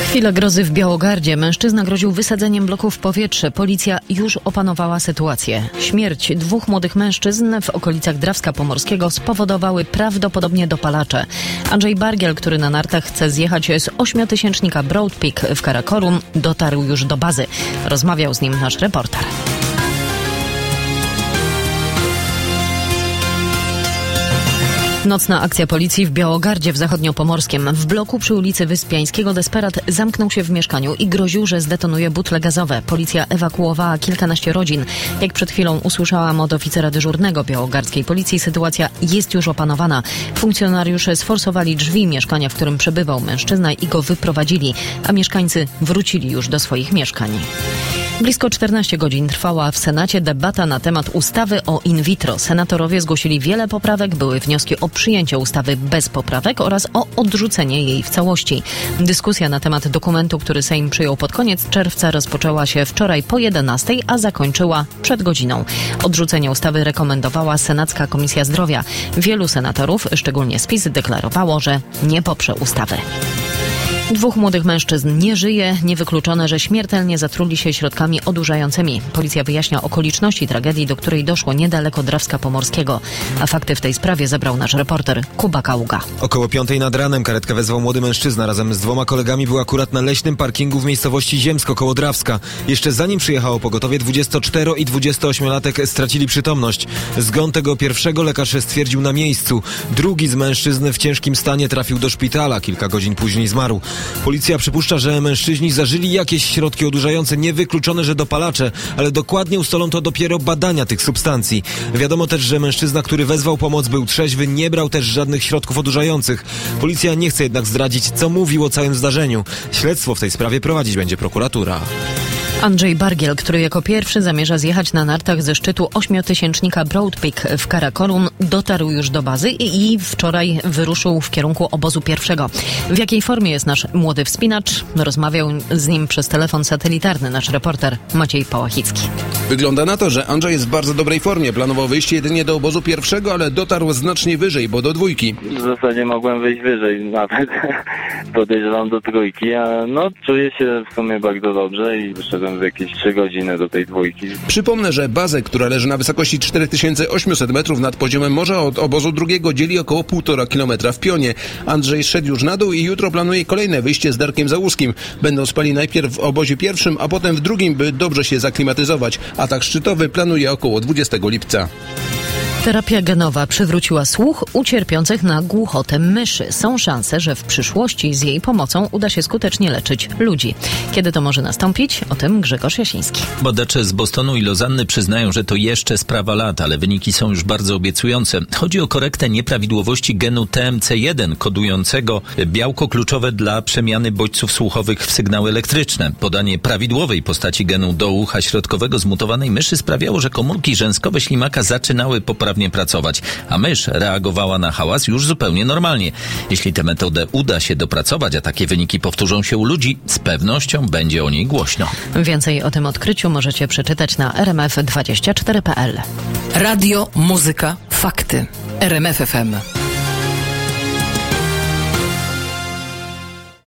Chwila grozy w Białogardzie. Mężczyzna groził wysadzeniem bloku w powietrze. Policja już opanowała sytuację. Śmierć 2 młodych mężczyzn w okolicach Drawska Pomorskiego spowodowały prawdopodobnie dopalacze. Andrzej Bargiel, który na nartach chce zjechać z 8-tysięcznika Broad Peak w Karakorum, dotarł już do bazy. Rozmawiał z nim nasz reporter. Nocna akcja policji w Białogardzie w Zachodniopomorskiem. W bloku przy ulicy Wyspiańskiego desperat zamknął się w mieszkaniu i groził, że zdetonuje butle gazowe. Policja ewakuowała kilkanaście rodzin. Jak przed chwilą usłyszałam od oficera dyżurnego białogardzkiej policji, sytuacja jest już opanowana. Funkcjonariusze sforsowali drzwi mieszkania, w którym przebywał mężczyzna i go wyprowadzili, a mieszkańcy wrócili już do swoich mieszkań. Blisko 14 godzin trwała w Senacie debata na temat ustawy o in vitro. Senatorowie zgłosili wiele poprawek, były wnioski o przyjęcie ustawy bez poprawek oraz o odrzucenie jej w całości. Dyskusja na temat dokumentu, który Sejm przyjął pod koniec czerwca, rozpoczęła się wczoraj po 11, a zakończyła przed godziną. Odrzucenie ustawy rekomendowała Senacka Komisja Zdrowia. Wielu senatorów, szczególnie z PiS, deklarowało, że nie poprze ustawy. 2 młodych mężczyzn nie żyje. Niewykluczone, że śmiertelnie zatruli się środkami odurzającymi. Policja wyjaśnia okoliczności tragedii, do której doszło niedaleko Drawska Pomorskiego. A fakty w tej sprawie zebrał nasz reporter Kuba Kaługa. Około 5 nad ranem karetkę wezwał młody mężczyzna. Razem z 2 kolegami był akurat na leśnym parkingu w miejscowości Ziemsko koło Drawska. Jeszcze zanim przyjechało pogotowie, 24- i 28-latek stracili przytomność. Zgon tego pierwszego lekarz stwierdził na miejscu. Drugi z mężczyzn w ciężkim stanie trafił do szpitala. Kilka godzin później zmarł. Policja przypuszcza, że mężczyźni zażyli jakieś środki odurzające. Niewykluczone, że dopalacze, ale dokładnie ustalą to dopiero badania tych substancji. Wiadomo też, że mężczyzna, który wezwał pomoc, był trzeźwy, nie brał też żadnych środków odurzających. Policja nie chce jednak zdradzić, co mówił o całym zdarzeniu. Śledztwo w tej sprawie prowadzić będzie prokuratura. Andrzej Bargiel, który jako pierwszy zamierza zjechać na nartach ze szczytu 8-tysięcznika Broad Peak w Karakorum, dotarł już do bazy i wczoraj wyruszył w kierunku obozu pierwszego. W jakiej formie jest nasz młody wspinacz? Rozmawiał z nim przez telefon satelitarny nasz reporter Maciej Pałachicki. Wygląda na to, że Andrzej jest w bardzo dobrej formie. Planował wyjść jedynie do obozu pierwszego, ale dotarł znacznie wyżej, bo do 2. W zasadzie mogłem wyjść wyżej nawet. Podejrzewam do 3, a czuję się w sumie bardzo dobrze i wyszedłem w jakieś 3 godziny do tej 2. Przypomnę, że bazę, która leży na wysokości 4800 metrów nad poziomem morza, od obozu drugiego dzieli około 1,5 kilometra w pionie. Andrzej szedł już na dół i jutro planuje kolejne wyjście z Darkiem Załuskim. Będą spali najpierw w obozie pierwszym, a potem w drugim, by dobrze się zaklimatyzować. Atak szczytowy planuje około 20 lipca. Terapia genowa przywróciła słuch u cierpiących na głuchotę myszy. Są szanse, że w przyszłości z jej pomocą uda się skutecznie leczyć ludzi. Kiedy to może nastąpić? O tym Grzegorz Jasiński. Badacze z Bostonu i Lozanny przyznają, że to jeszcze sprawa lat, ale wyniki są już bardzo obiecujące. Chodzi o korektę nieprawidłowości genu TMC1, kodującego białko kluczowe dla przemiany bodźców słuchowych w sygnały elektryczne. Podanie prawidłowej postaci genu do ucha środkowego zmutowanej myszy sprawiało, że komórki rzęskowe ślimaka zaczynały poprawnie pracować, a mysz reagowała na hałas już zupełnie normalnie. Jeśli tę metodę uda się dopracować, a takie wyniki powtórzą się u ludzi, z pewnością będzie o niej głośno. Więcej o tym odkryciu możecie przeczytać na rmf24.pl. Radio, muzyka, fakty. RMF FM.